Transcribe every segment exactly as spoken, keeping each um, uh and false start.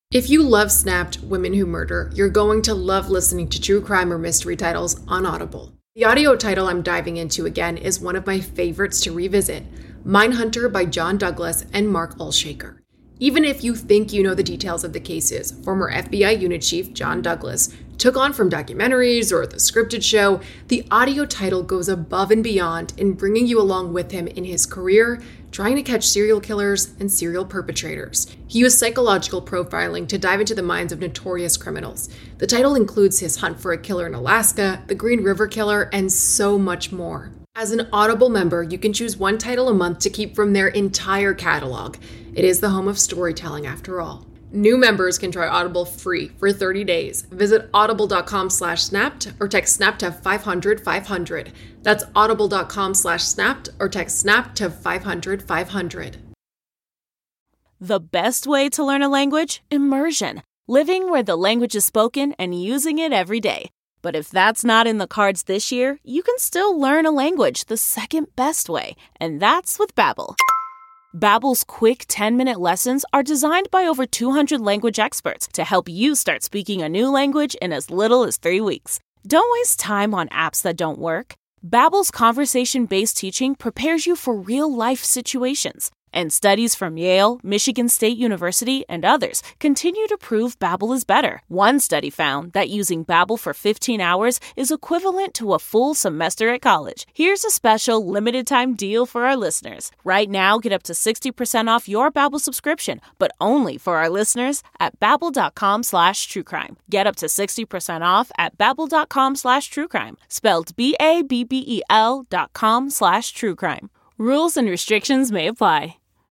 If you love Snapped Women Who Murder, you're going to love listening to true crime or mystery titles on Audible. The audio title I'm diving into again is one of my favorites to revisit, Mindhunter by John Douglas and Mark Olshaker. Even if you think you know the details of the cases former F B I Unit Chief John Douglas took on from documentaries or the scripted show, the audio title goes above and beyond in bringing you along with him in his career, trying to catch serial killers and serial perpetrators. He used psychological profiling to dive into the minds of notorious criminals. The title includes his hunt for a killer in Alaska, the Green River Killer, and so much more. As an Audible member, you can choose one title a month to keep from their entire catalog. It is the home of storytelling after all. New members can try Audible free for thirty days. Visit audible.com slash snapped or text snap to five hundred five hundred. That's audible.com slash snapped or text snap to five hundred five hundred. The best way to learn a language? Immersion. Living where the language is spoken and using it every day. But if that's not in the cards this year, you can still learn a language the second best way, and that's with Babbel. Babbel's quick ten-minute lessons are designed by over two hundred language experts to help you start speaking a new language in as little as three weeks. Don't waste time on apps that don't work. Babbel's conversation-based teaching prepares you for real-life situations. And studies from Yale, Michigan State University, and others continue to prove Babbel is better. One study found that using Babbel for fifteen hours is equivalent to a full semester at college. Here's a special limited-time deal for our listeners. Right now, get up to sixty percent off your Babbel subscription, but only for our listeners at babbel.com slash truecrime. Get up to sixty percent off at babbel.com slash truecrime, spelled B A B B E L dot com slash truecrime. Rules and restrictions may apply.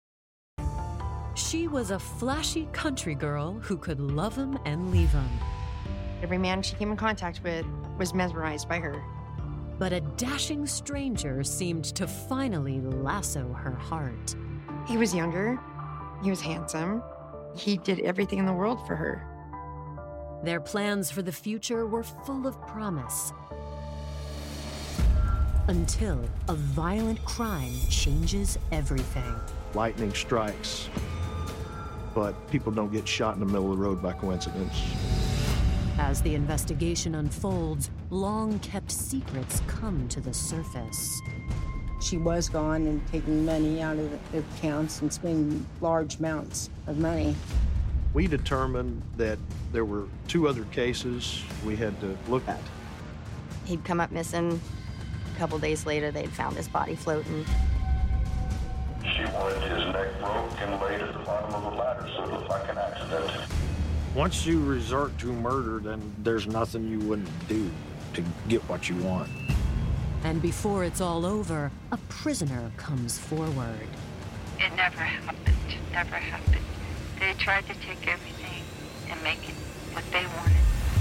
She was a flashy country girl who could love him and leave him. Every man she came in contact with was mesmerized by her. But a dashing stranger seemed to finally lasso her heart. He was younger. He was handsome. He did everything in the world for her. Their plans for the future were full of promise. Until a violent crime changes everything. Lightning strikes, but people don't get shot in the middle of the road by coincidence. As the investigation unfolds, long-kept secrets come to the surface. She was gone and taking money out of the accounts and spending large amounts of money. We determined that there were two other cases we had to look at. He'd come up missing. A couple days later, they'd found his body floating. She wanted his neck broke and laid at the bottom of the ladder, so it looked like an accident. Once you resort to murder, then there's nothing you wouldn't do to get what you want. And before it's all over, a prisoner comes forward. It never happened. Never happened. They tried to take everything and make it what they wanted.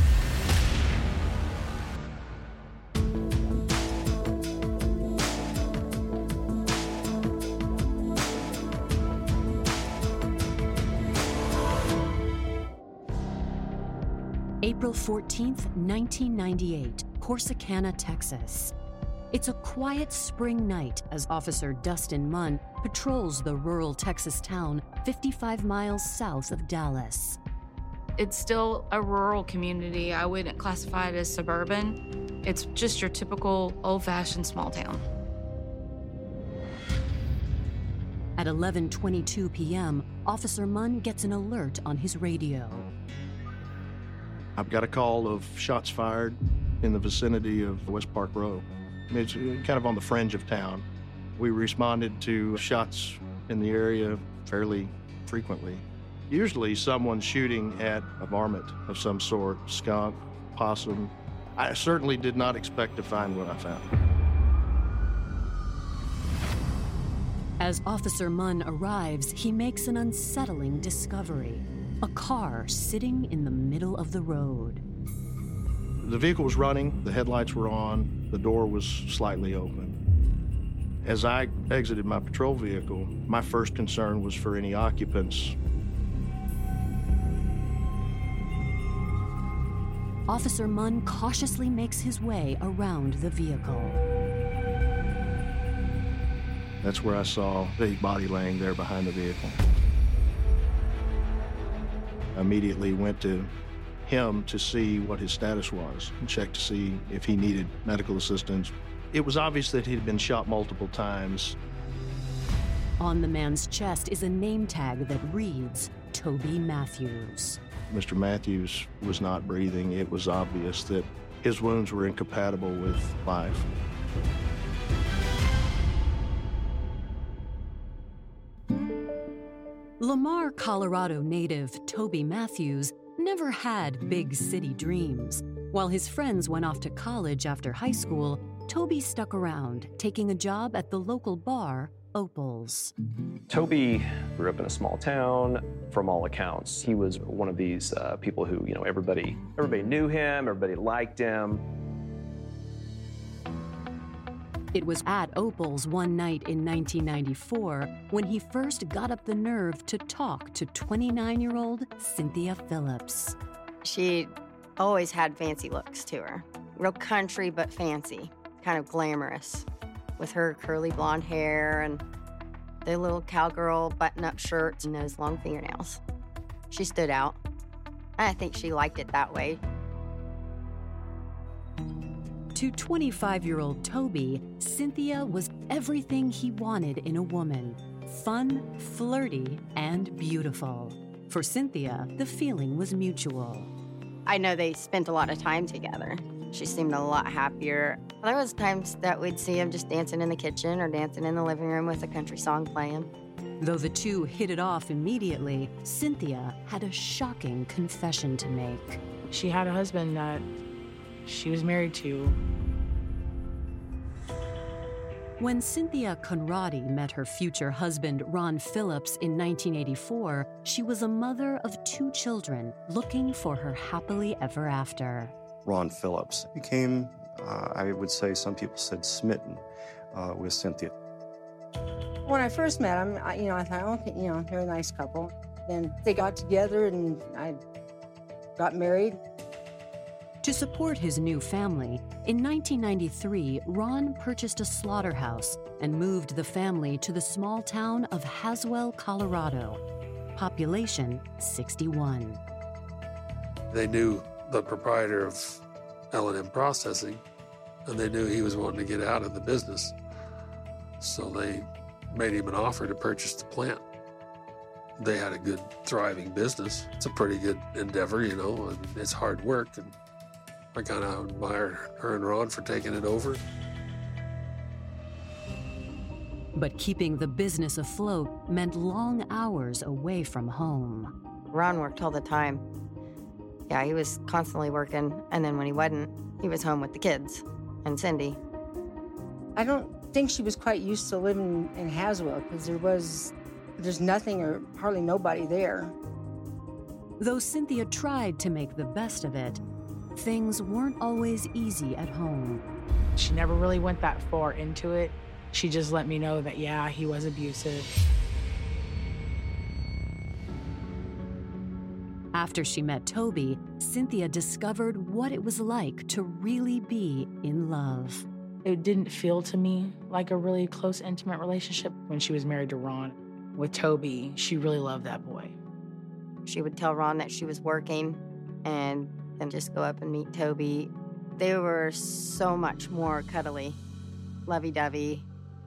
April fourteenth, nineteen ninety-eight, Corsicana, Texas. It's a quiet spring night as Officer Dustin Munn patrols the rural Texas town fifty-five miles south of Dallas. It's still a rural community. I wouldn't classify it as suburban. It's just your typical old-fashioned small town. At eleven twenty-two p.m., Officer Munn gets an alert on his radio. I've got a call of shots fired in the vicinity of West Park Row. It's kind of on the fringe of town. We responded to shots in the area fairly frequently. Usually someone's shooting at a varmint of some sort, skunk, possum. I certainly did not expect to find what I found. As Officer Munn arrives, he makes an unsettling discovery. A car sitting in the middle of the road. The vehicle was running, the headlights were on, the door was slightly open. As I exited my patrol vehicle, my first concern was for any occupants. Officer Munn cautiously makes his way around the vehicle. That's where I saw the body laying there behind the vehicle. immediately went to him to see what his status was and checked to see if he needed medical assistance. It was obvious that he'd been shot multiple times. On the man's chest is a name tag that reads Toby Matthews. Mister Matthews was not breathing. It was obvious that his wounds were incompatible with life. Lamar, Colorado native Toby Matthews never had big city dreams. While his friends went off to college after high school, Toby stuck around, taking a job at the local bar, Opal's. Toby grew up in a small town. From all accounts, he was one of these uh, people who, you know, everybody, everybody knew him, everybody liked him. It was at Opal's one night in nineteen ninety-four when he first got up the nerve to talk to twenty-nine-year-old Cynthia Phillips. She always had fancy looks to her. Real country, but fancy, kind of glamorous, with her curly blonde hair and the little cowgirl button-up shirts and those long fingernails. She stood out. I think she liked it that way. To twenty-five-year-old Toby, Cynthia was everything he wanted in a woman. Fun, flirty, and beautiful. For Cynthia, the feeling was mutual. I know they spent a lot of time together. She seemed a lot happier. There was times that we'd see him just dancing in the kitchen or dancing in the living room with a country song playing. Though the two hit it off immediately, Cynthia had a shocking confession to make. She had a husband that she was married to. When Cynthia Conradi met her future husband, Ron Phillips, in nineteen eighty-four, she was a mother of two children looking for her happily ever after. Ron Phillips became, uh, I would say some people said, smitten uh, with Cynthia. When I first met him, I, you know, I thought, okay, you know, they're a nice couple. Then they got together and I got married. To support his new family, in nineteen ninety-three, Ron purchased a slaughterhouse and moved the family to the small town of Haswell, Colorado. Population sixty-one. They knew the proprietor of L and M Processing, and they knew he was wanting to get out of the business. So they made him an offer to purchase the plant. They had a good, thriving business. It's a pretty good endeavor, you know, and it's hard work. And I kind of admire her and Ron for taking it over. But keeping the business afloat meant long hours away from home. Ron worked all the time. Yeah, he was constantly working, and then when he wasn't, he was home with the kids and Cindy. I don't think she was quite used to living in Haswell because there was, there's nothing or hardly nobody there. Though Cynthia tried to make the best of it, things weren't always easy at home. She never really went that far into it. She just let me know that, yeah, he was abusive. After she met Toby, Cynthia discovered what it was like to really be in love. It didn't feel to me like a really close, intimate relationship when she was married to Ron. With Toby, she really loved that boy. She would tell Ron that she was working and then just go up and meet Toby. They were so much more cuddly, lovey-dovey.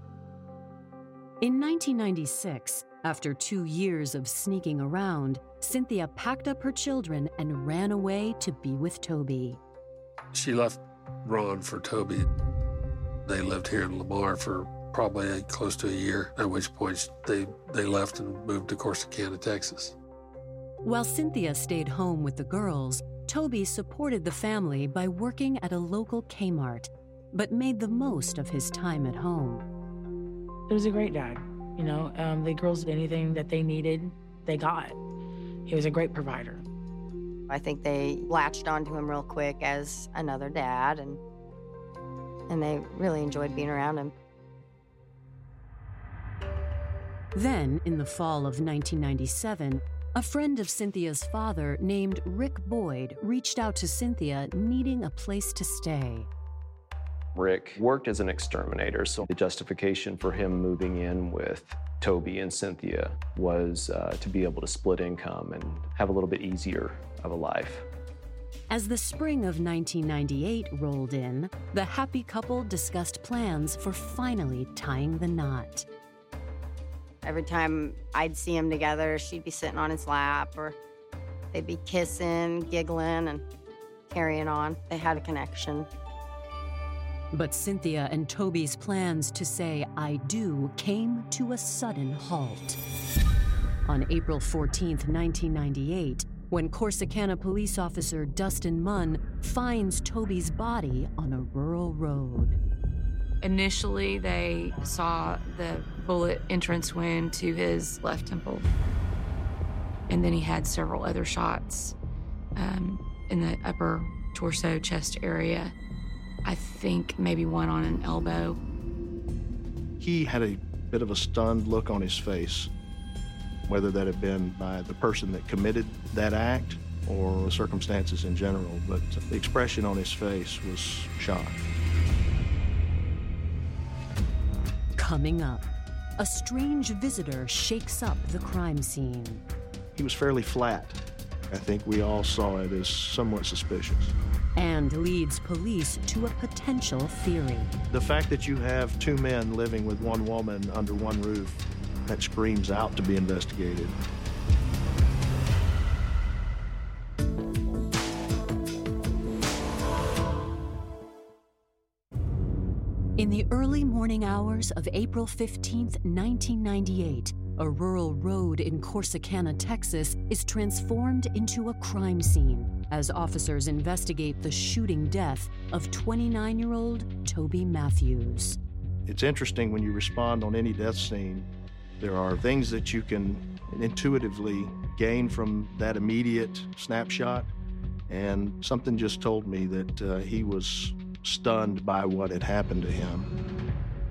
In nineteen ninety-six, after two years of sneaking around, Cynthia packed up her children and ran away to be with Toby. She left Ron for Toby. They lived here in Lamar for probably close to a year, at which point they, they left and moved to Corsicana, Texas. While Cynthia stayed home with the girls, Toby supported the family by working at a local Kmart, but made the most of his time at home. He was a great dad. You know, um, the girls did anything that they needed, they got. He was a great provider. I think they latched onto him real quick as another dad, and and they really enjoyed being around him. Then, in the fall of nineteen ninety-seven, a friend of Cynthia's father named Rick Boyd reached out to Cynthia needing a place to stay. Rick worked as an exterminator, so the justification for him moving in with Toby and Cynthia was uh, to be able to split income and have a little bit easier of a life. As the spring of nineteen ninety-eight rolled in, the happy couple discussed plans for finally tying the knot. Every time I'd see them together, she'd be sitting on his lap, or they'd be kissing, giggling, and carrying on. They had a connection. But Cynthia and Toby's plans to say I do came to a sudden halt. On April fourteenth, nineteen ninety-eight, when Corsicana police officer Dustin Munn finds Toby's body on a rural road. Initially, they saw the bullet entrance wound to his left temple. And then he had several other shots um, in the upper torso, chest area. I think maybe one on an elbow. He had a bit of a stunned look on his face, whether that had been by the person that committed that act or the circumstances in general, but the expression on his face was shock. Coming up, a strange visitor shakes up the crime scene. He was fairly flat. I think we all saw it as somewhat suspicious. And leads police to a potential theory. The fact that you have two men living with one woman under one roof, that screams out to be investigated. In the early morning hours of April fifteenth, nineteen ninety-eight, a rural road in Corsicana, Texas, is transformed into a crime scene as officers investigate the shooting death of twenty-nine-year-old Toby Matthews. It's interesting when you respond on any death scene, there are things that you can intuitively gain from that immediate snapshot, and something just told me that uh, he was stunned by what had happened to him.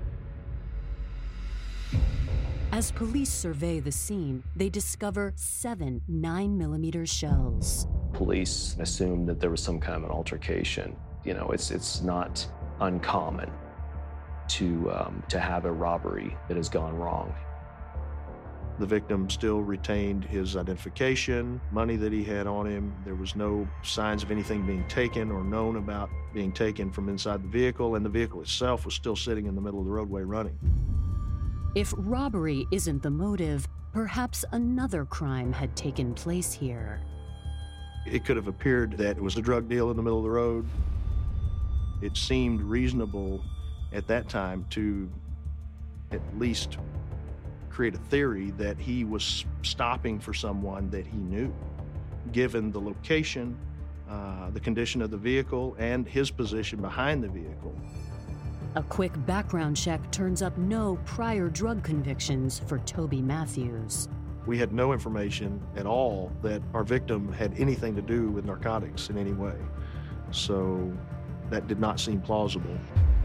As police survey the scene, they discover seven nine millimeter shells. Police assumed that there was some kind of an altercation. You know, it's it's not uncommon to um, to have a robbery that has gone wrong. The victim still retained his identification, money that he had on him. There was no signs of anything being taken or known about being taken from inside the vehicle, and the vehicle itself was still sitting in the middle of the roadway running. If robbery isn't the motive, perhaps another crime had taken place here. It could have appeared that it was a drug deal in the middle of the road. It seemed reasonable at that time to at least create a theory that he was stopping for someone that he knew, given the location, uh, the condition of the vehicle, and his position behind the vehicle. A quick background check turns up no prior drug convictions for Toby Matthews. We had no information at all that our victim had anything to do with narcotics in any way, so that did not seem plausible.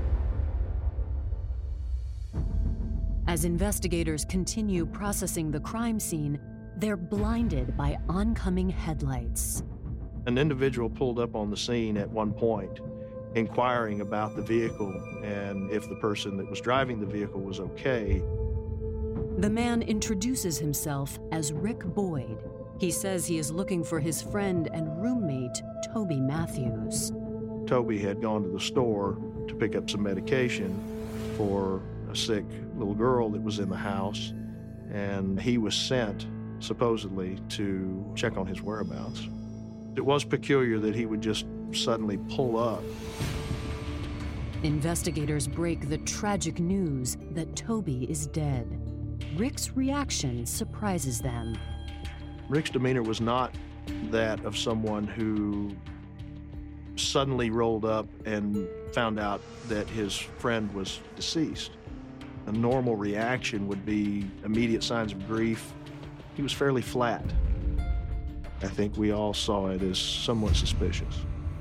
As investigators continue processing the crime scene, they're blinded by oncoming headlights. An individual pulled up on the scene at one point, inquiring about the vehicle and if the person that was driving the vehicle was okay. The man introduces himself as Rick Boyd. He says he is looking for his friend and roommate, Toby Matthews. Toby had gone to the store to pick up some medication for a sick little girl that was in the house, and he was sent, supposedly, to check on his whereabouts. It was peculiar that he would just suddenly pull up. Investigators break the tragic news that Toby is dead. Rick's reaction surprises them. Rick's demeanor was not that of someone who suddenly rolled up and found out that his friend was deceased. A normal reaction would be immediate signs of grief. He was fairly flat. I think we all saw it as somewhat suspicious.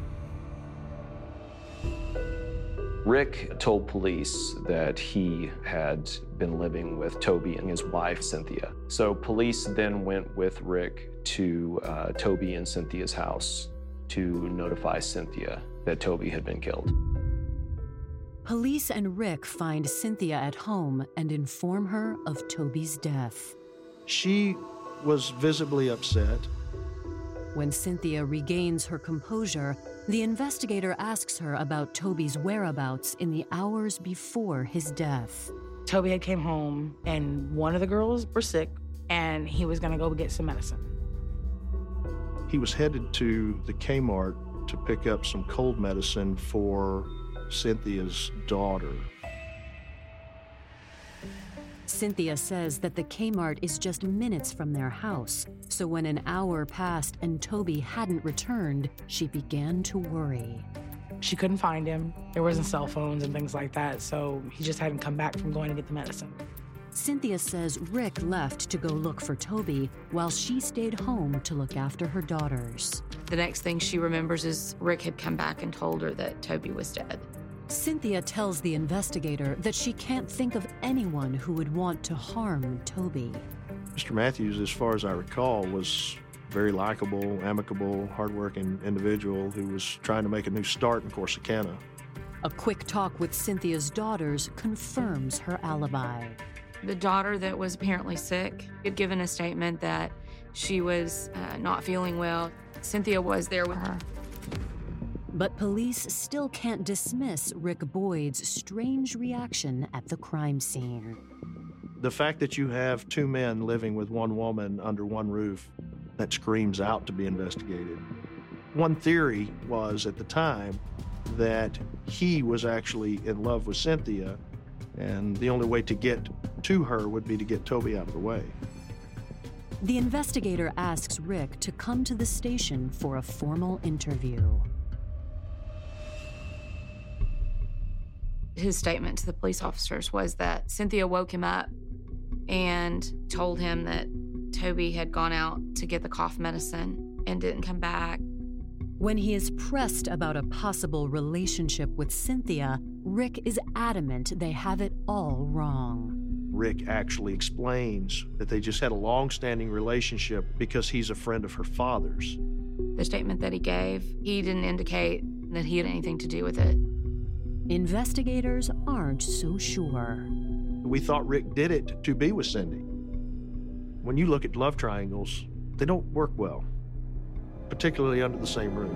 Rick told police that he had been living with Toby and his wife, Cynthia. So police then went with Rick to uh, Toby and Cynthia's house to notify Cynthia that Toby had been killed. Police and Rick find Cynthia at home and inform her of Toby's death. She was visibly upset. When Cynthia regains her composure, the investigator asks her about Toby's whereabouts in the hours before his death. Toby had came home, and one of the girls were sick, and he was going to go get some medicine. He was headed to the Kmart to pick up some cold medicine for Cynthia's daughter. Cynthia says that the Kmart is just minutes from their house, so when an hour passed and Toby hadn't returned, she began to worry. She couldn't find him. There wasn't cell phones and things like that, so he just hadn't come back from going to get the medicine. Cynthia says Rick left to go look for Toby while she stayed home to look after her daughters. The next thing she remembers is Rick had come back and told her that Toby was dead. Cynthia tells the investigator that she can't think of anyone who would want to harm Toby. Mister Matthews, as far as I recall, was very likable, amicable, hardworking individual who was trying to make a new start in Corsicana. A quick talk with Cynthia's daughters confirms her alibi. The daughter that was apparently sick had given a statement that she was uh, not feeling well. Cynthia was there with her. But police still can't dismiss Rick Boyd's strange reaction at the crime scene. The fact that you have two men living with one woman under one roof, that screams out to be investigated. One theory was at the time that he was actually in love with Cynthia, and the only way to get to her would be to get Toby out of the way. The investigator asks Rick to come to the station for a formal interview. His statement to the police officers was that Cynthia woke him up and told him that Toby had gone out to get the cough medicine and didn't come back. When he is pressed about a possible relationship with Cynthia, Rick is adamant they have it all wrong. Rick actually explains that they just had a long-standing relationship because he's a friend of her father's. The statement that he gave, he didn't indicate that he had anything to do with it. Investigators aren't so sure. We thought Rick did it to be with Cindy. When you look at love triangles, they don't work well, particularly under the same roof.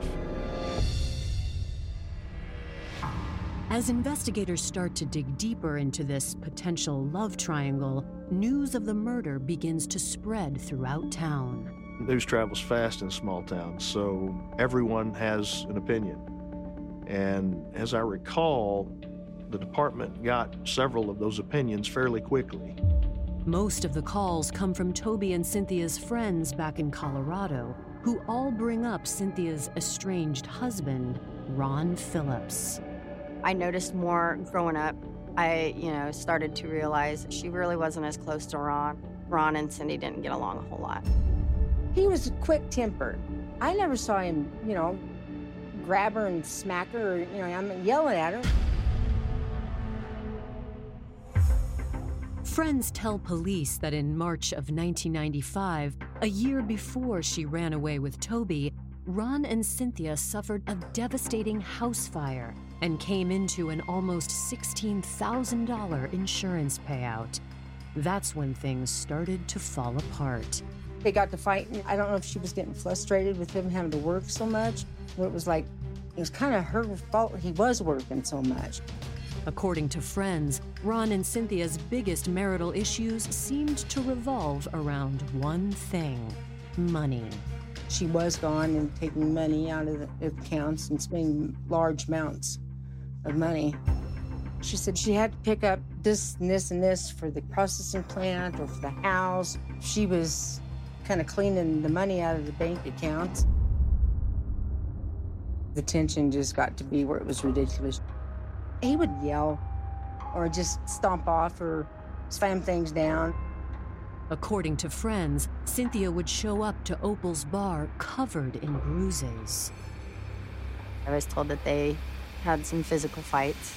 As investigators start to dig deeper into this potential love triangle, news of the murder begins to spread throughout town. News travels fast in small towns, so everyone has an opinion. And as I recall, the department got several of those opinions fairly quickly. Most of the calls come from Toby and Cynthia's friends back in Colorado, who all bring up Cynthia's estranged husband, Ron Phillips. I noticed more growing up. I, you know, started to realize she really wasn't as close to Ron. Ron and Cindy didn't get along a whole lot. He was quick-tempered. I never saw him, you know, grab her and smack her, or, you know, I'm yelling at her. Friends tell police that in March of nineteen ninety-five, a year before she ran away with Toby, Ron and Cynthia suffered a devastating house fire and came into an almost sixteen thousand dollars insurance payout. That's when things started to fall apart. They got to fighting. I don't know if she was getting frustrated with him having to work so much, but it was like, it was kind of her fault he was working so much. According to friends, Ron and Cynthia's biggest marital issues seemed to revolve around one thing: money. She was gone and taking money out of the accounts and spending large amounts of money. She said she had to pick up this and this and this for the processing plant or for the house. She was kind of cleaning the money out of the bank accounts. The tension just got to be where it was ridiculous. He would yell or just stomp off or slam things down. According to friends, Cynthia would show up to Opal's bar covered in bruises. I was told that they had some physical fights.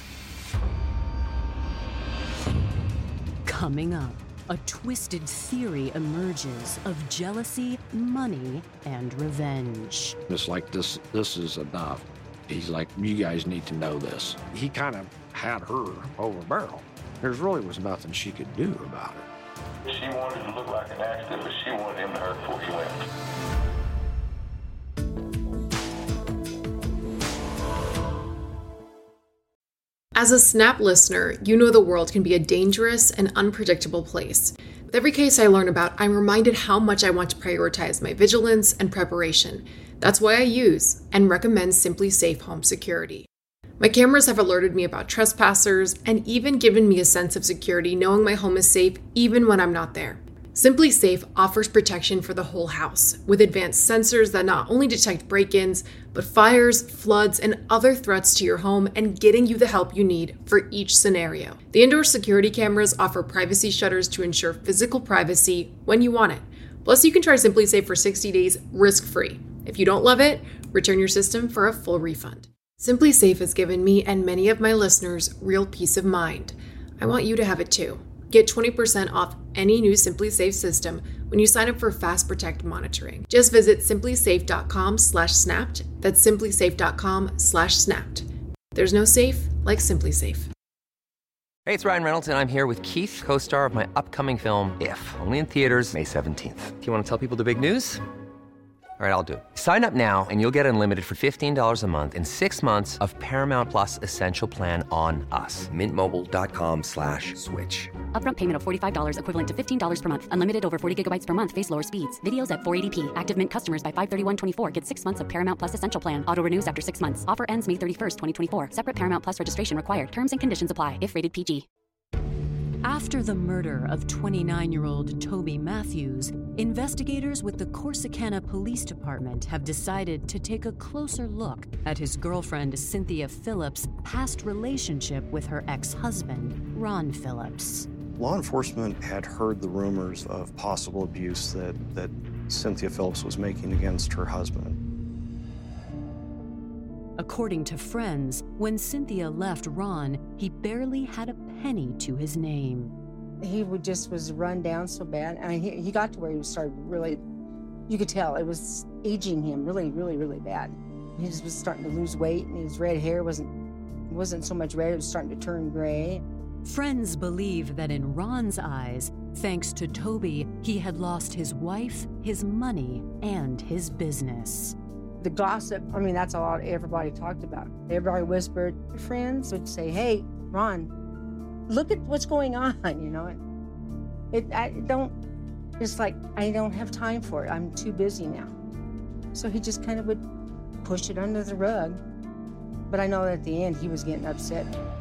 Coming up, a twisted theory emerges of jealousy, money, and revenge. It's like this, this is enough. He's like, you guys need to know this. He kind of had her over a barrel. There really was nothing she could do about it. She wanted to look like an accident, but she wanted him to hurt before he went. As a Snap listener, you know the world can be a dangerous and unpredictable place. With every case I learn about, I'm reminded how much I want to prioritize my vigilance and preparation. That's why I use and recommend SimpliSafe Home Security. My cameras have alerted me about trespassers and even given me a sense of security knowing my home is safe even when I'm not there. SimpliSafe offers protection for the whole house with advanced sensors that not only detect break-ins, but fires, floods, and other threats to your home and getting you the help you need for each scenario. The indoor security cameras offer privacy shutters to ensure physical privacy when you want it. Plus, you can try SimpliSafe for sixty days risk-free. If you don't love it, return your system for a full refund. SimpliSafe has given me and many of my listeners real peace of mind. I want you to have it too. Get twenty percent off any new SimpliSafe system when you sign up for Fast Protect monitoring. Just visit simplysafe.com slash snapped. That's simplysafe.com slash snapped. There's no safe like SimpliSafe. Hey, it's Ryan Reynolds, and I'm here with Keith, co-star of my upcoming film, If, only in theaters May seventeenth. Do you want to tell people the big news? All right, I'll do it. Sign up now and you'll get unlimited for fifteen dollars a month and six months of Paramount Plus Essential Plan on us. Mintmobile.com slash switch. Upfront payment of forty-five dollars equivalent to fifteen dollars per month. Unlimited over forty gigabytes per month. Face lower speeds. Videos at four eighty p. Active Mint customers by five thirty-one twenty-four get six months of Paramount Plus Essential Plan. Auto renews after six months. Offer ends May thirty-first, twenty twenty-four. Separate Paramount Plus registration required. Terms and conditions apply if rated P G. After the murder of twenty-nine-year-old Toby Matthews, investigators with the Corsicana Police Department have decided to take a closer look at his girlfriend Cynthia Phillips' past relationship with her ex-husband, Ron Phillips. Law enforcement had heard the rumors of possible abuse that, that Cynthia Phillips was making against her husband. According to friends, when Cynthia left Ron, he barely had a penny to his name. He would just was run down so bad. I mean, he, he got to where he started really, you could tell it was aging him really, really, really bad. He just was starting to lose weight, and his red hair wasn't wasn't so much red, it was starting to turn gray. Friends believe that in Ron's eyes, thanks to Toby, he had lost his wife, his money, and his business. The gossip, I mean, that's all everybody talked about. Everybody whispered. Friends would say, hey, Ron, look at what's going on, you know. It, I don't, it's like, I don't have time for it. I'm too busy now. So he just kind of would push it under the rug. But I know at the end he was getting upset.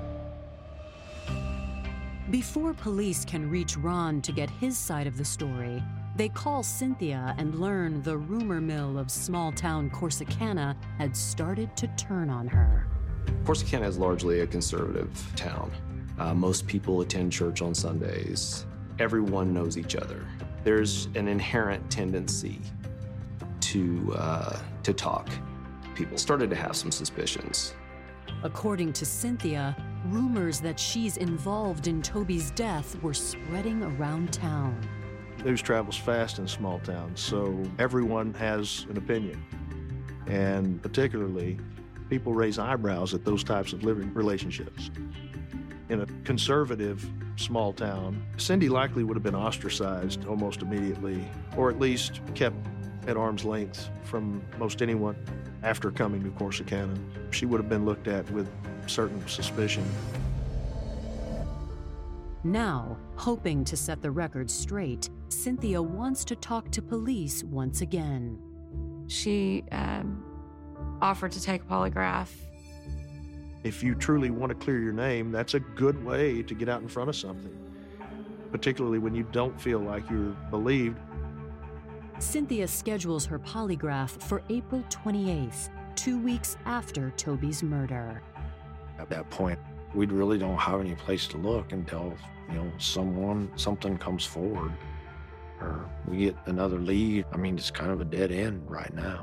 Before police can reach Ron to get his side of the story, they call Cynthia and learn the rumor mill of small-town Corsicana had started to turn on her. Corsicana is largely a conservative town. Uh, most people attend church on Sundays. Everyone knows each other. There's an inherent tendency to, uh, to talk. People started to have some suspicions. According to Cynthia, rumors that she's involved in Toby's death were spreading around town. News travels fast in small towns, so everyone has an opinion. And particularly, people raise eyebrows at those types of living relationships. In a conservative small town, Cindy likely would have been ostracized almost immediately, or at least kept at arm's length from most anyone after coming to Corsicana. She would have been looked at with certain suspicion. Now, hoping to set the record straight, Cynthia wants to talk to police once again. She um, offered to take a polygraph. If you truly want to clear your name, that's a good way to get out in front of something, particularly when you don't feel like you're believed. Cynthia schedules her polygraph for April twenty-eighth, two weeks after Toby's murder. At that point, we really don't have any place to look until, you know, someone, something comes forward or we get another lead. I mean, it's kind of a dead end right now.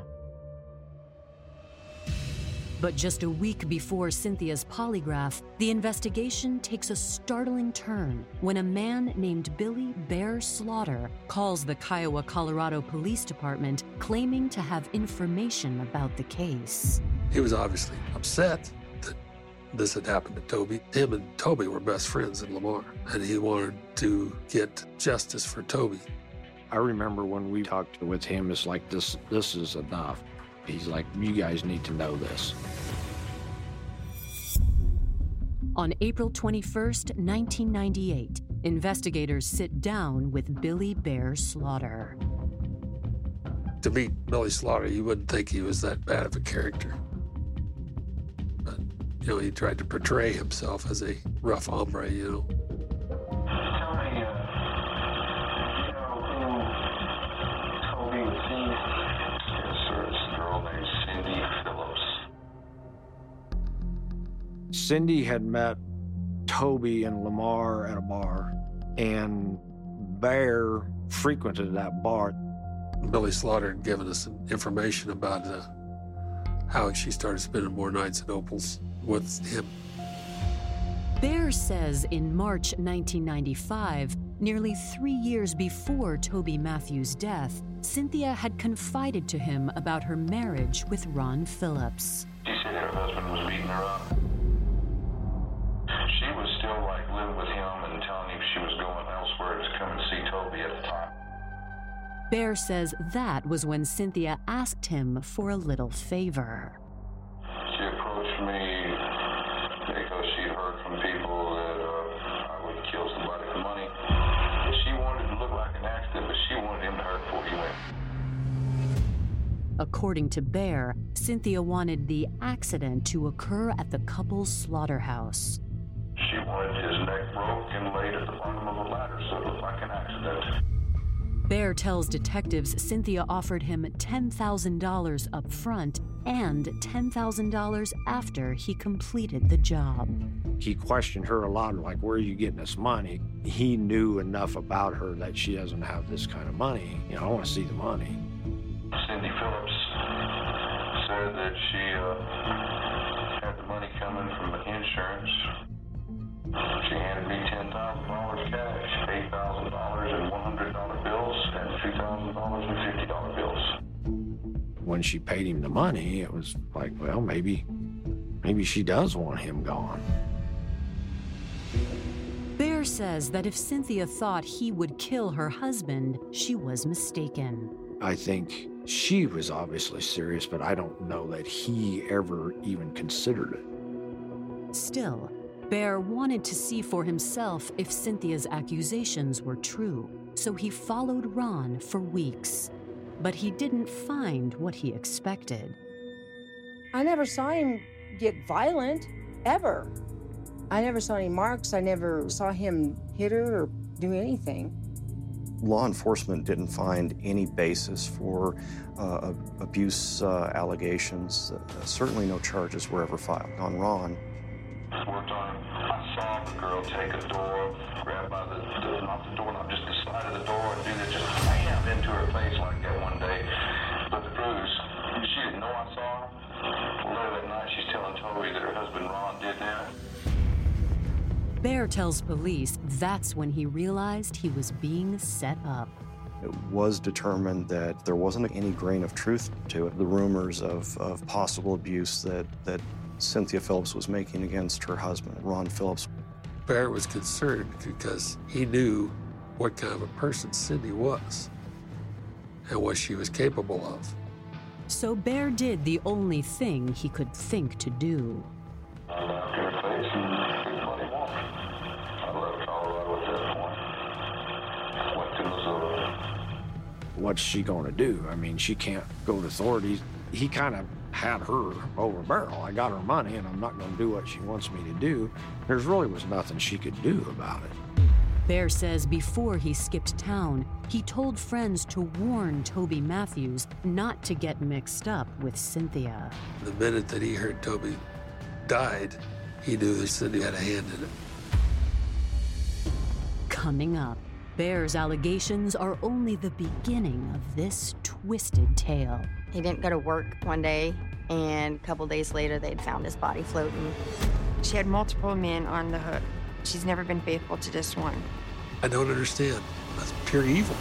But just a week before Cynthia's polygraph, the investigation takes a startling turn when a man named Billy Bear Slaughter calls the Kiowa, Colorado Police Department claiming to have information about the case. He was obviously upset that this had happened to Toby. Him and Toby were best friends in Lamar, and he wanted to get justice for Toby. I remember when we talked with him, it's like, this, this is enough. He's like, you guys need to know this. On April twenty-first, nineteen ninety-eight, investigators sit down with Billy Bear Slaughter. To meet Billy Slaughter, you wouldn't think he was that bad of a character. But, you know, he tried to portray himself as a rough hombre, you know. Tell me, uh, you know who Toby was seeing? Yes, sir, it's a girl named Cindy Phillips. Cindy had met Toby and Lamar at a bar, and Bear frequented that bar. Billy Slaughter had given us some information about uh, how she started spending more nights at Opal's with him. Bear says in March nineteen ninety-five, nearly three years before Toby Matthews' death, Cynthia had confided to him about her marriage with Ron Phillips. She said her husband was beating her up. She was still like living with him and telling him she was going elsewhere to come and see Toby at the time. Bear says that was when Cynthia asked him for a little favor. She approached me because she'd heard from people that uh, I would kill somebody for money. She wanted it to look like an accident, but she wanted him to hurt before he went. According to Bear, Cynthia wanted the accident to occur at the couple's slaughterhouse. She wanted his neck broke and laid at the bottom of a ladder so it looked like an accident. Bear tells detectives Cynthia offered him ten thousand dollars up front and ten thousand dollars after he completed the job. He questioned her a lot, like, where are you getting this money? He knew enough about her that she doesn't have this kind of money. You know, I want to see the money. Cindy Phillips said that she uh, had the money coming from the insurance. She handed me ten thousand dollars cash, eight thousand dollars in one hundred dollar bills, and two thousand dollars in fifty dollar bills. When she paid him the money, it was like, well, maybe, maybe she does want him gone. Bear says that if Cynthia thought he would kill her husband, she was mistaken. I think she was obviously serious, but I don't know that he ever even considered it. Still, Bear wanted to see for himself if Cynthia's accusations were true, so he followed Ron for weeks. But he didn't find what he expected. I never saw him get violent, ever. I never saw any marks. I never saw him hit her or do anything. Law enforcement didn't find any basis for uh, abuse uh, allegations. Uh, certainly no charges were ever filed on Ron. One time, I saw the girl take a door, grab by the, the not the door, not just the side of the door, and do that, just bam into her face like that one day. But the bruise, she didn't know I saw her. Later that night, she's telling Toby that her husband Ron did that. Bear tells police that's when he realized he was being set up. It was determined that there wasn't any grain of truth to it. The rumors of, of possible abuse that, that Cynthia Phillips was making against her husband, Ron Phillips. Bear was concerned because he knew what kind of a person Cindy was and what she was capable of. So Bear did the only thing he could think to do. I laughed in her face and did what he wanted. I left Colorado at that point. Went to Missouri. What's she going to do? I mean, she can't go to authorities. He kind of had her over a barrel. I got her money, and I'm not going to do what she wants me to do. There really was nothing she could do about it. Bear says before he skipped town, he told friends to warn Toby Matthews not to get mixed up with Cynthia. The minute that he heard Toby died, he knew that Cindy had a hand in it. Coming up, Bear's allegations are only the beginning of this twisted tale. He didn't go to work one day, and a couple days later, they'd found his body floating. She had multiple men on the hook. She's never been faithful to just one. I don't understand. That's pure evil.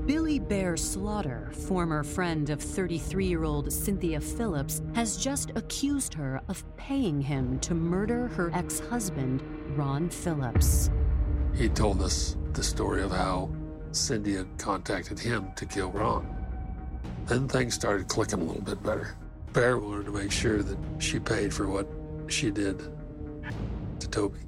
Billy Bear Slaughter, former friend of thirty-three-year-old Cynthia Phillips, has just accused her of paying him to murder her ex-husband, Ron Phillips. He told us the story of how Cindy had contacted him to kill Ron. Then things started clicking a little bit better. Bear wanted to make sure that she paid for what she did to Toby.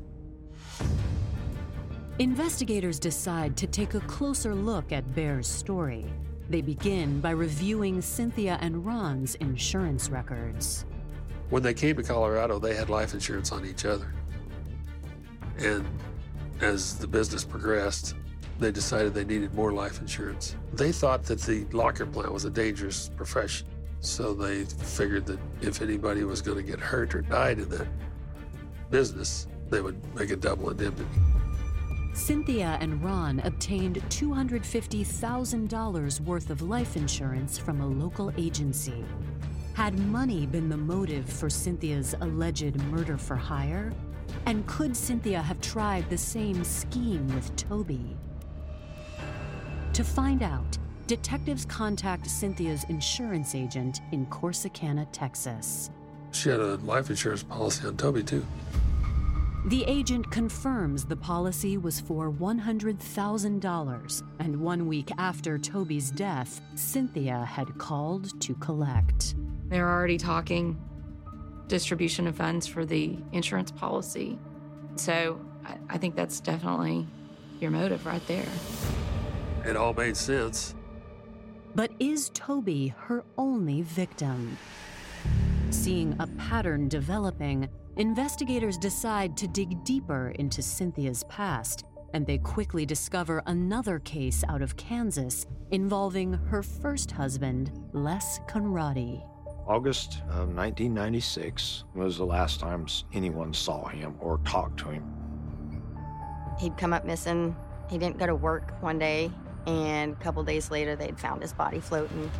Investigators decide to take a closer look at Bear's story. They begin by reviewing Cynthia and Ron's insurance records. When they came to Colorado, they had life insurance on each other. And as the business progressed, they decided they needed more life insurance. They thought that the locker plant was a dangerous profession, so they figured that if anybody was going to get hurt or died in that business, they would make a double indemnity. Cynthia and Ron obtained two hundred fifty thousand dollars worth of life insurance from a local agency. Had money been the motive for Cynthia's alleged murder for hire? And could Cynthia have tried the same scheme with Toby? To find out, detectives contact Cynthia's insurance agent in Corsicana, Texas. She had a life insurance policy on Toby, too. The agent confirms the policy was for one hundred thousand dollars, and one week after Toby's death, Cynthia had called to collect. They're already talking distribution of funds for the insurance policy. So I, I think that's definitely your motive right there. It all made sense. But is Toby her only victim? Seeing a pattern developing, investigators decide to dig deeper into Cynthia's past, and they quickly discover another case out of Kansas involving her first husband, Les Conradi. August of nineteen ninety-six was the last time anyone saw him or talked to him. He'd come up missing. He didn't go to work one day, and a couple days later, they'd found his body floating.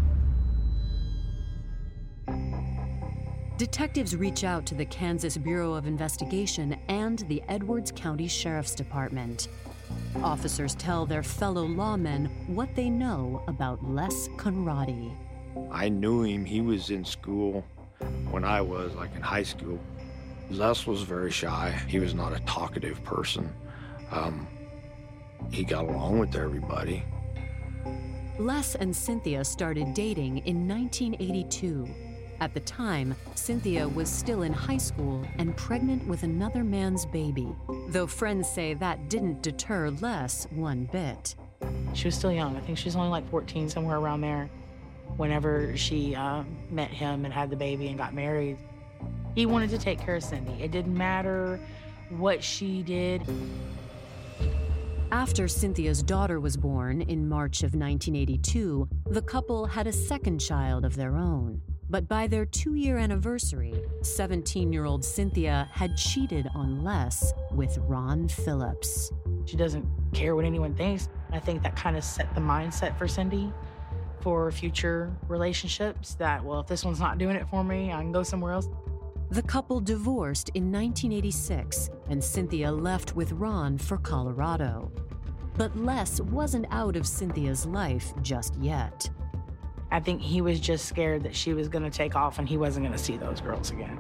Detectives reach out to the Kansas Bureau of Investigation and the Edwards County Sheriff's Department. Officers tell their fellow lawmen what they know about Les Conradi. I knew him. He was in school when I was, like in high school. Les was very shy. He was not a talkative person. Um, he got along with everybody. Les and Cynthia started dating in nineteen eighty-two. At the time, Cynthia was still in high school and pregnant with another man's baby, though friends say that didn't deter Les one bit. She was still young. I think she was only like fourteen, somewhere around there, whenever she uh, met him and had the baby and got married. He wanted to take care of Cindy. It didn't matter what she did. After Cynthia's daughter was born in March of nineteen eighty-two, the couple had a second child of their own. But by their two-year anniversary, seventeen-year-old Cynthia had cheated on Les with Ron Phillips. She doesn't care what anyone thinks. I think that kind of set the mindset for Cindy for future relationships that, well, if this one's not doing it for me, I can go somewhere else. The couple divorced in nineteen eighty-six, and Cynthia left with Ron for Colorado. But Les wasn't out of Cynthia's life just yet. I think he was just scared that she was going to take off and he wasn't going to see those girls again.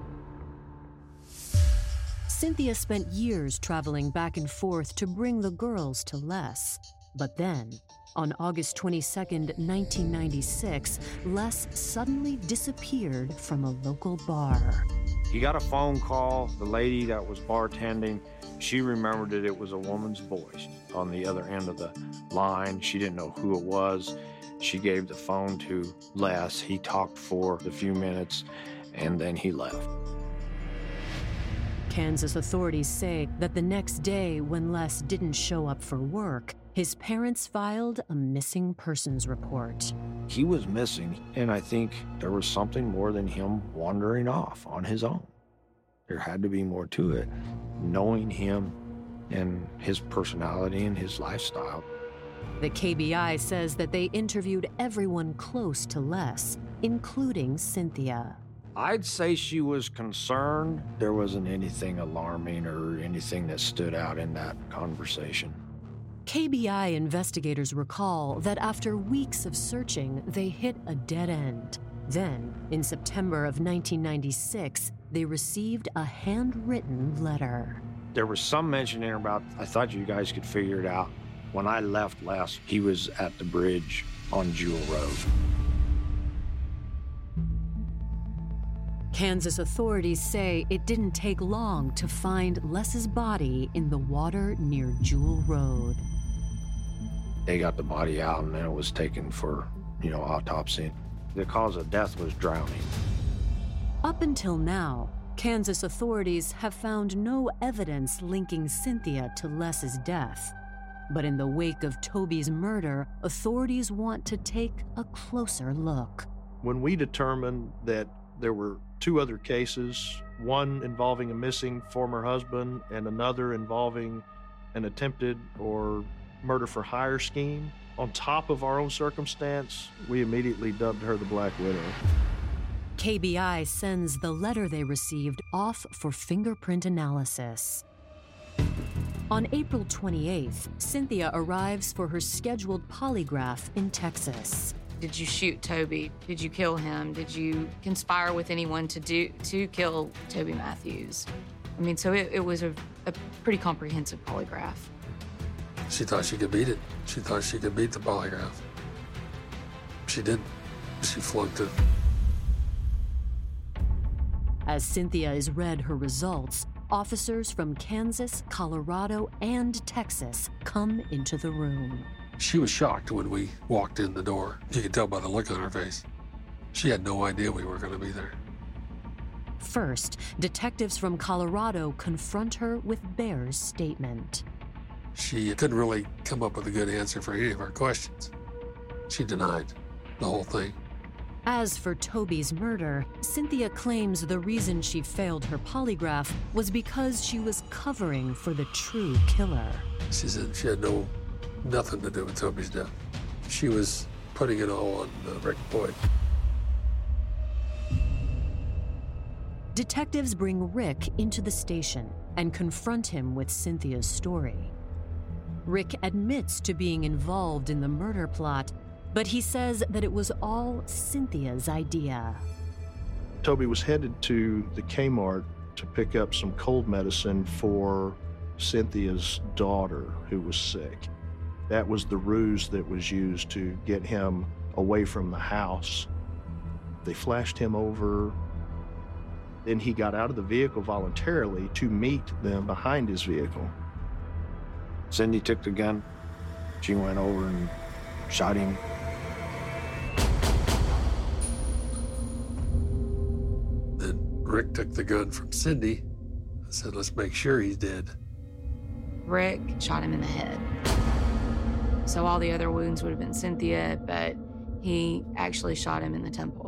Cynthia spent years traveling back and forth to bring the girls to Les. But then, on August twenty-second, nineteen ninety-six, Les suddenly disappeared from a local bar. He got a phone call. The lady that was bartending, she remembered that it was a woman's voice on the other end of the line. She didn't know who it was. She gave the phone to Les. He talked for a few minutes, and then he left. Kansas authorities say that the next day, when Les didn't show up for work, his parents filed a missing persons report. He was missing, and I think there was something more than him wandering off on his own. There had to be more to it, knowing him and his personality and his lifestyle. The K B I says that they interviewed everyone close to Les, including Cynthia. I'd say she was concerned. There wasn't anything alarming or anything that stood out in that conversation. K B I investigators recall that after weeks of searching, they hit a dead end. Then, in September of nineteen ninety-six, they received a handwritten letter. There was some mention there about, I thought you guys could figure it out. When I left last, he was at the bridge on Jewel Road. Kansas authorities say it didn't take long to find Les's body in the water near Jewel Road. They got the body out and then it was taken for, you know, autopsy. The cause of death was drowning. Up until now, Kansas authorities have found no evidence linking Cynthia to Les's death. But in the wake of Toby's murder, authorities want to take a closer look. When we determined that there were two other cases, one involving a missing former husband and another involving an attempted or murder for hire scheme, on top of our own circumstance, we immediately dubbed her the Black Widow. K B I sends the letter they received off for fingerprint analysis. On April twenty-eighth, Cynthia arrives for her scheduled polygraph in Texas. Did you shoot Toby? Did you kill him? Did you conspire with anyone to do to kill Toby Matthews? I mean, so it, it was a, a pretty comprehensive polygraph. She thought she could beat it. She thought she could beat the polygraph. She didn't. She flunked it. As Cynthia is read her results, officers from Kansas, Colorado, and Texas come into the room. She was shocked when we walked in the door. You could tell by the look on her face. She had no idea we were going to be there. First, detectives from Colorado confront her with Bear's statement. She couldn't really come up with a good answer for any of our questions. She denied the whole thing. As for Toby's murder, Cynthia claims the reason she failed her polygraph was because she was covering for the true killer. She said she had no, nothing to do with Toby's death. She was putting it all on uh, Rick Boyd. Detectives bring Rick into the station and confront him with Cynthia's story. Rick admits to being involved in the murder plot, but he says that it was all Cynthia's idea. Toby was headed to the Kmart to pick up some cold medicine for Cynthia's daughter who was sick. That was the ruse that was used to get him away from the house. They flashed him over. Then he got out of the vehicle voluntarily to meet them behind his vehicle. Cindy took the gun. She went over and shot him. Then Rick took the gun from Cindy and said, let's make sure he's dead. Rick shot him in the head. So all the other wounds would have been Cynthia, but he actually shot him in the temple.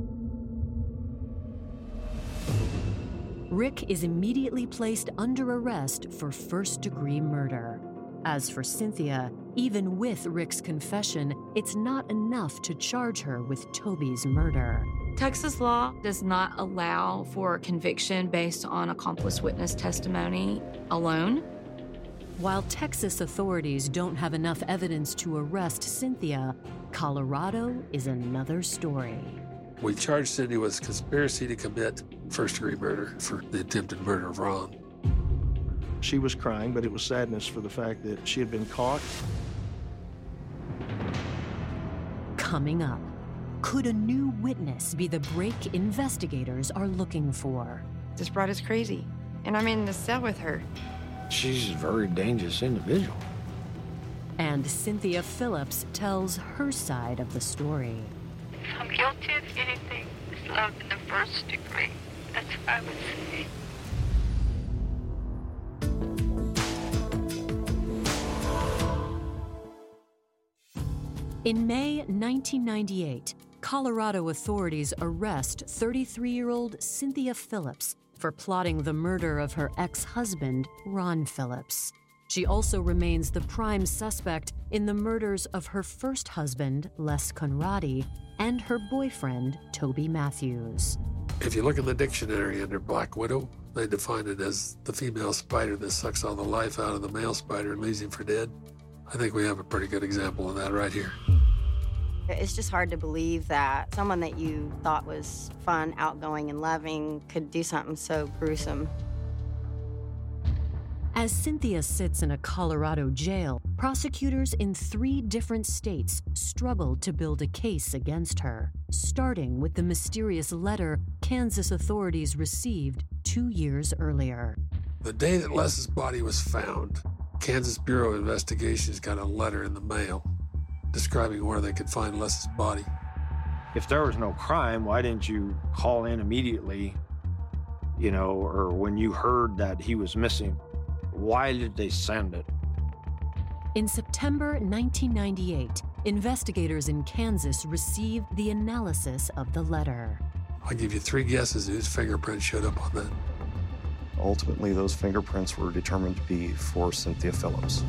Rick is immediately placed under arrest for first-degree murder. As for Cynthia, even with Rick's confession, it's not enough to charge her with Toby's murder. Texas law does not allow for conviction based on accomplice witness testimony alone. While Texas authorities don't have enough evidence to arrest Cynthia, Colorado is another story. We charged Cindy with conspiracy to commit first-degree murder for the attempted murder of Ron. She was crying, but it was sadness for the fact that she had been caught. Coming up, could a new witness be the break investigators are looking for? This brought us crazy, and I'm in the cell with her. She's a very dangerous individual. And Cynthia Phillips tells her side of the story. If I'm guilty of anything, it's love in the first degree. That's what I would say. In May nineteen ninety-eight, Colorado authorities arrest thirty-three-year-old Cynthia Phillips for plotting the murder of her ex-husband, Ron Phillips. She also remains the prime suspect in the murders of her first husband, Les Conradi, and her boyfriend, Toby Matthews. If you look in the dictionary under Black Widow, they define it as the female spider that sucks all the life out of the male spider and leaves him for dead. I think we have a pretty good example of that right here. It's just hard to believe that someone that you thought was fun, outgoing, and loving could do something so gruesome. As Cynthia sits in a Colorado jail, prosecutors in three different states struggled to build a case against her, starting with the mysterious letter Kansas authorities received two years earlier. The day that Les's body was found, Kansas Bureau of Investigations got a letter in the mail describing where they could find Les's body. If there was no crime, why didn't you call in immediately, you know, or when you heard that he was missing? Why did they send it? In September nineteen ninety-eight, investigators in Kansas received the analysis of the letter. I'll give you three guesses whose fingerprint showed up on that. Ultimately, those fingerprints were determined to be for Cynthia Phillips.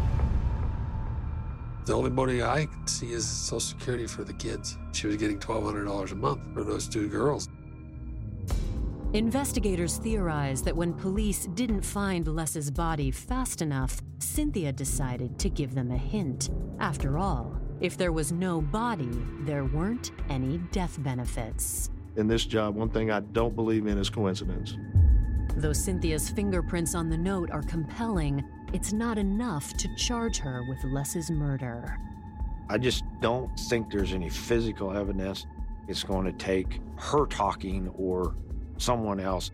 The only money I could see is Social Security for the kids. She was getting twelve hundred dollars a month for those two girls. Investigators theorize that when police didn't find Les's body fast enough, Cynthia decided to give them a hint. After all, if there was no body, there weren't any death benefits. In this job, one thing I don't believe in is coincidence. Though Cynthia's fingerprints on the note are compelling, it's not enough to charge her with Les's murder. I just don't think there's any physical evidence. It's going to take her talking or someone else.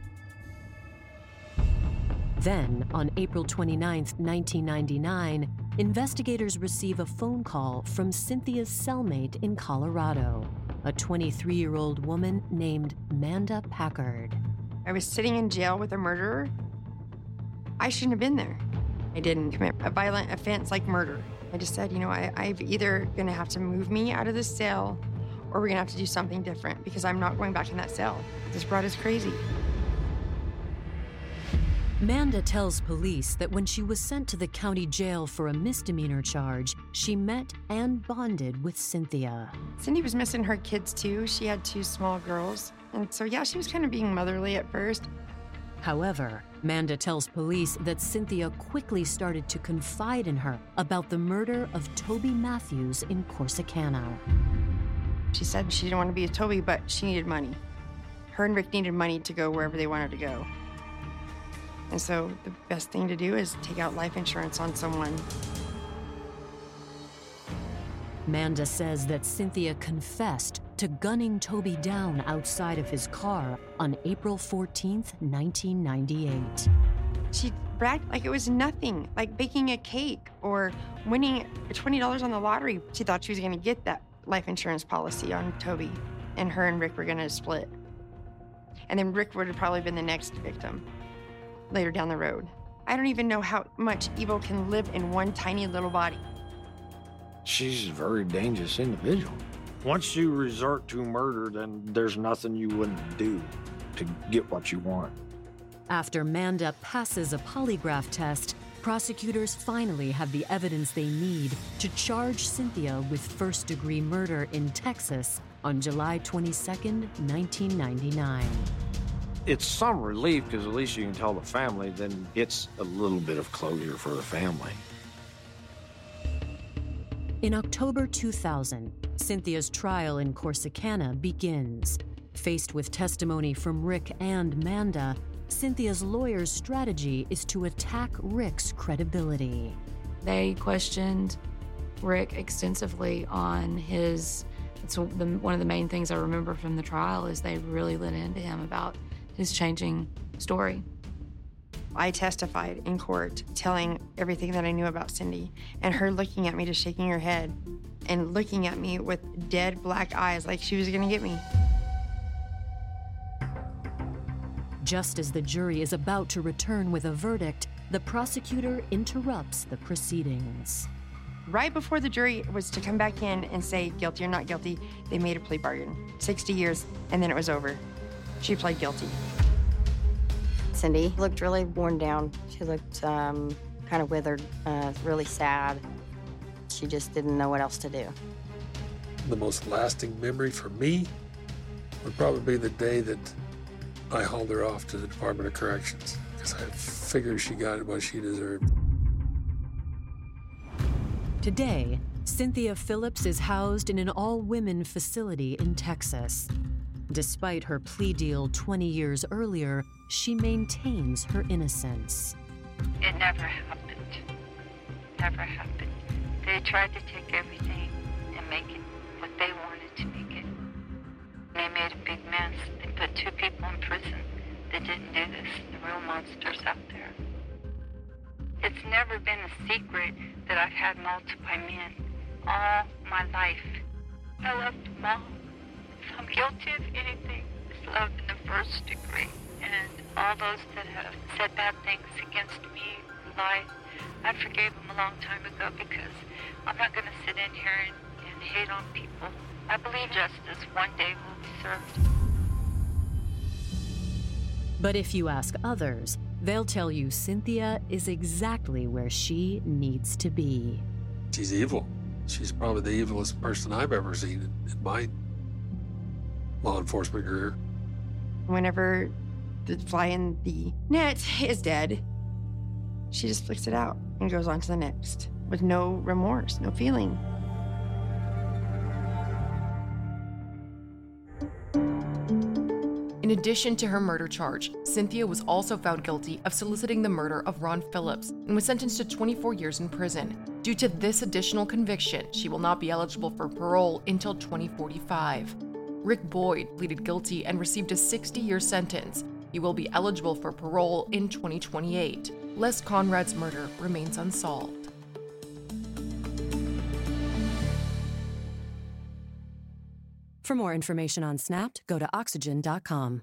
Then, on April twenty-ninth, nineteen ninety-nine, investigators receive a phone call from Cynthia's cellmate in Colorado, a twenty-three-year-old woman named Manda Packard. I was sitting in jail with a murderer. I shouldn't have been there. I didn't commit a violent offense like murder. I just said, you know, I, I've either gonna have to move me out of this cell or we're gonna have to do something different because I'm not going back in that cell. This broad is crazy. Manda tells police that when she was sent to the county jail for a misdemeanor charge, she met and bonded with Cynthia. Cindy was missing her kids too. She had two small girls. And so, yeah, she was kind of being motherly at first. However, Manda tells police that Cynthia quickly started to confide in her about the murder of Toby Matthews in Corsicana. She said she didn't want to be with Toby, but she needed money. Her and Rick needed money to go wherever they wanted to go. And so the best thing to do is take out life insurance on someone. Manda says that Cynthia confessed to gunning Toby down outside of his car on April fourteenth, nineteen ninety-eight. She bragged like it was nothing, like baking a cake or winning twenty dollars on the lottery. She thought she was going to get that life insurance policy on Toby, and her and Rick were going to split. And then Rick would have probably been the next victim later down the road. I don't even know how much evil can live in one tiny little body. She's a very dangerous individual. Once you resort to murder, then there's nothing you wouldn't do to get what you want. After Manda passes a polygraph test, prosecutors finally have the evidence they need to charge Cynthia with first-degree murder in Texas on July twenty-second, nineteen ninety-nine. It's some relief because at least you can tell the family, then it's a little bit of closure for the family. In October two thousand, Cynthia's trial in Corsicana begins. Faced with testimony from Rick and Manda, Cynthia's lawyer's strategy is to attack Rick's credibility. They questioned Rick extensively on his, it's the, one of the main things I remember from the trial is they really lit into him about his changing story. I testified in court, telling everything that I knew about Cindy, and her looking at me, just shaking her head, and looking at me with dead black eyes like she was gonna get me. Just as the jury is about to return with a verdict, the prosecutor interrupts the proceedings. Right before the jury was to come back in and say guilty or not guilty, they made a plea bargain. sixty years, and then it was over. She pled guilty. Cindy looked really worn down. She looked um, kind of withered, uh, really sad. She just didn't know what else to do. The most lasting memory for me would probably be the day that I hauled her off to the Department of Corrections because I figured she got what she deserved. Today, Cynthia Phillips is housed in an all-women facility in Texas. Despite her plea deal twenty years earlier, she maintains her innocence. It never happened. Never happened. They tried to take everything and make it what they wanted to make it. They made a big mess. They put two people in prison that didn't do this. The real monsters out there. It's never been a secret that I've had multiple men all my life. I loved them all. If I'm guilty of anything, it's love in the first degree. And all those that have said bad things against me, lied, I forgave them a long time ago because I'm not going to sit in here and, and hate on people. I believe justice one day will be served. But if you ask others, they'll tell you Cynthia is exactly where she needs to be. She's evil. She's probably the evilest person I've ever seen in, in my law enforcement career. Whenever the fly in the net is dead, she just flicks it out and goes on to the next with no remorse, no feeling. In addition to her murder charge, Cynthia was also found guilty of soliciting the murder of Ron Phillips and was sentenced to twenty-four years in prison. Due to this additional conviction, she will not be eligible for parole until twenty forty-five. Rick Boyd pleaded guilty and received a sixty-year sentence. He will be eligible for parole in twenty twenty-eight. Les Conrad's murder remains unsolved. For more information on Snapped, go to oxygen dot com.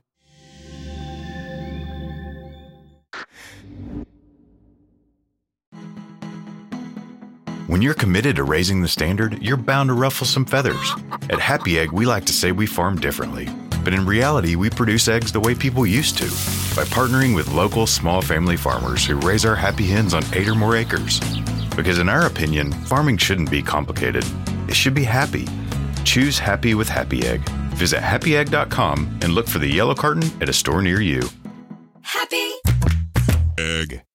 When you're committed to raising the standard, you're bound to ruffle some feathers. At Happy Egg, we like to say we farm differently. But in reality, we produce eggs the way people used to, by partnering with local small family farmers who raise our happy hens on eight or more acres. Because in our opinion, farming shouldn't be complicated. It should be happy. Choose happy with Happy Egg. Visit happy egg dot com and look for the yellow carton at a store near you. Happy Egg.